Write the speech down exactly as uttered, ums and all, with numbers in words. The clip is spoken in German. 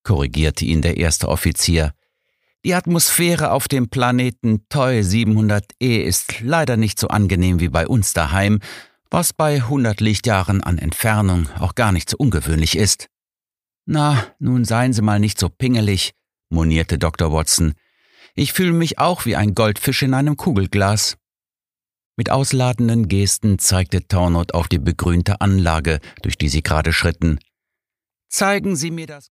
korrigierte ihn der erste Offizier. »Die Atmosphäre auf dem Planeten Toi siebenhundert E ist leider nicht so angenehm wie bei uns daheim, was bei hundert Lichtjahren an Entfernung auch gar nicht so ungewöhnlich ist.« »Na, nun seien Sie mal nicht so pingelig«, monierte Doktor Watson. »Ich fühle mich auch wie ein Goldfisch in einem Kugelglas.« Mit ausladenden Gesten zeigte Tornoth auf die begrünte Anlage, durch die sie gerade schritten. »Zeigen Sie mir das